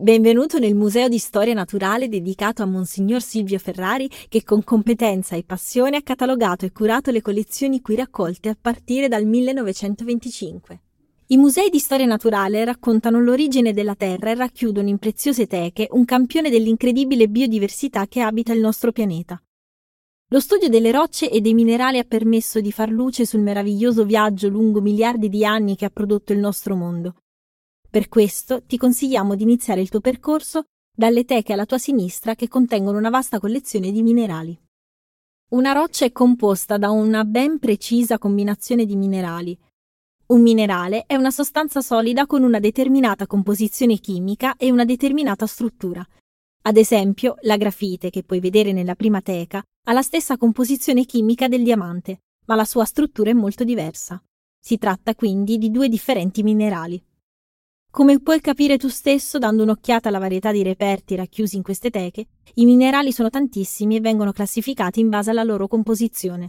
Benvenuto nel Museo di Storia Naturale dedicato a Monsignor Silvio Ferrari, che con competenza e passione ha catalogato e curato le collezioni qui raccolte a partire dal 1925. I musei di storia naturale raccontano l'origine della Terra e racchiudono in preziose teche un campione dell'incredibile biodiversità che abita il nostro pianeta. Lo studio delle rocce e dei minerali ha permesso di far luce sul meraviglioso viaggio lungo miliardi di anni che ha prodotto il nostro mondo. Per questo ti consigliamo di iniziare il tuo percorso dalle teche alla tua sinistra che contengono una vasta collezione di minerali. Una roccia è composta da una ben precisa combinazione di minerali. Un minerale è una sostanza solida con una determinata composizione chimica e una determinata struttura. Ad esempio, la grafite, che puoi vedere nella prima teca, ha la stessa composizione chimica del diamante, ma la sua struttura è molto diversa. Si tratta quindi di due differenti minerali. Come puoi capire tu stesso dando un'occhiata alla varietà di reperti racchiusi in queste teche, i minerali sono tantissimi e vengono classificati in base alla loro composizione.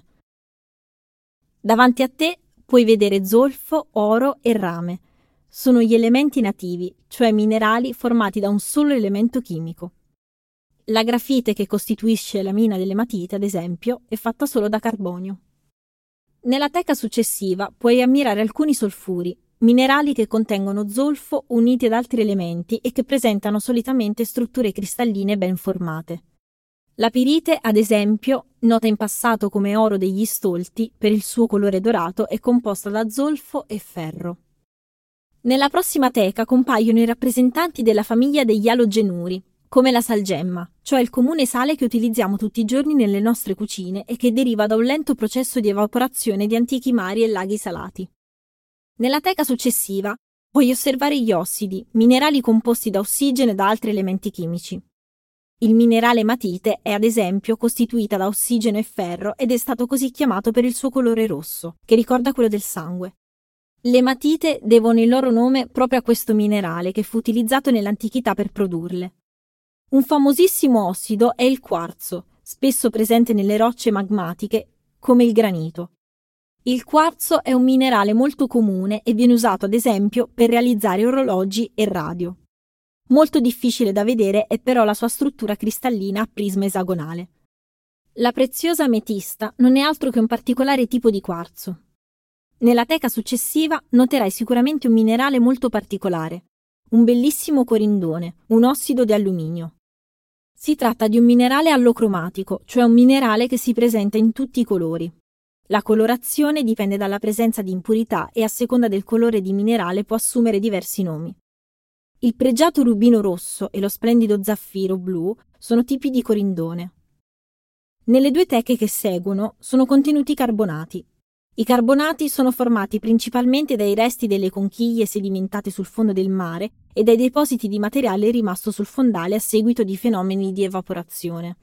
Davanti a te puoi vedere zolfo, oro e rame. Sono gli elementi nativi, cioè minerali formati da un solo elemento chimico. La grafite, che costituisce la mina dell'ematite, ad esempio, è fatta solo da carbonio. Nella teca successiva puoi ammirare alcuni solfuri, minerali che contengono zolfo uniti ad altri elementi e che presentano solitamente strutture cristalline ben formate. La pirite, ad esempio, nota in passato come oro degli stolti per il suo colore dorato, è composta da zolfo e ferro. Nella prossima teca compaiono i rappresentanti della famiglia degli alogenuri, come la salgemma, cioè il comune sale che utilizziamo tutti i giorni nelle nostre cucine e che deriva da un lento processo di evaporazione di antichi mari e laghi salati. Nella teca successiva puoi osservare gli ossidi, minerali composti da ossigeno e da altri elementi chimici. Il minerale ematite è ad esempio costituita da ossigeno e ferro ed è stato così chiamato per il suo colore rosso, che ricorda quello del sangue. Le ematite devono il loro nome proprio a questo minerale che fu utilizzato nell'antichità per produrle. Un famosissimo ossido è il quarzo, spesso presente nelle rocce magmatiche come il granito. Il quarzo è un minerale molto comune e viene usato ad esempio per realizzare orologi e radio. Molto difficile da vedere è però la sua struttura cristallina a prisma esagonale. La preziosa ametista non è altro che un particolare tipo di quarzo. Nella teca successiva noterai sicuramente un minerale molto particolare, un bellissimo corindone, un ossido di alluminio. Si tratta di un minerale allocromatico, cioè un minerale che si presenta in tutti i colori. La colorazione dipende dalla presenza di impurità e a seconda del colore di minerale può assumere diversi nomi. Il pregiato rubino rosso e lo splendido zaffiro blu sono tipi di corindone. Nelle due teche che seguono sono contenuti carbonati. I carbonati sono formati principalmente dai resti delle conchiglie sedimentate sul fondo del mare e dai depositi di materiale rimasto sul fondale a seguito di fenomeni di evaporazione.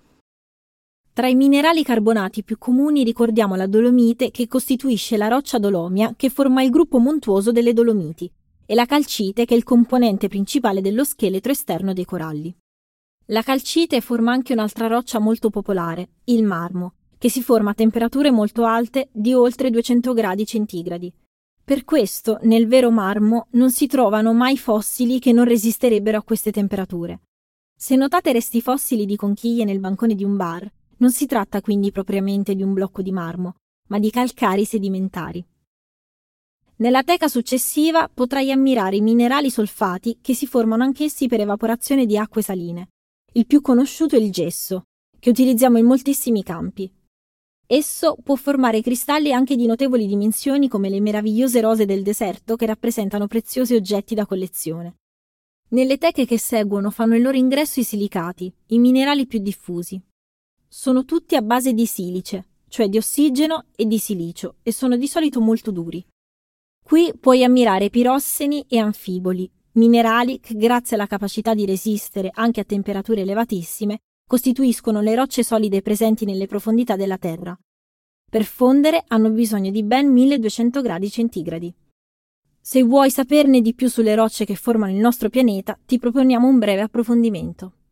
Tra i minerali carbonati più comuni ricordiamo la dolomite, che costituisce la roccia dolomia che forma il gruppo montuoso delle Dolomiti, e la calcite, che è il componente principale dello scheletro esterno dei coralli. La calcite forma anche un'altra roccia molto popolare, il marmo, che si forma a temperature molto alte di oltre 200 gradi centigradi. Per questo, nel vero marmo non si trovano mai fossili che non resisterebbero a queste temperature. Se notate resti fossili di conchiglie nel bancone di un bar, non si tratta quindi propriamente di un blocco di marmo, ma di calcari sedimentari. Nella teca successiva potrai ammirare i minerali solfati che si formano anch'essi per evaporazione di acque saline. Il più conosciuto è il gesso, che utilizziamo in moltissimi campi. Esso può formare cristalli anche di notevoli dimensioni come le meravigliose rose del deserto che rappresentano preziosi oggetti da collezione. Nelle teche che seguono fanno il loro ingresso i silicati, i minerali più diffusi. Sono tutti a base di silice, cioè di ossigeno e di silicio, e sono di solito molto duri. Qui puoi ammirare pirosseni e anfiboli, minerali che grazie alla capacità di resistere anche a temperature elevatissime costituiscono le rocce solide presenti nelle profondità della Terra. Per fondere hanno bisogno di ben 1200 gradi centigradi. Se vuoi saperne di più sulle rocce che formano il nostro pianeta, ti proponiamo un breve approfondimento.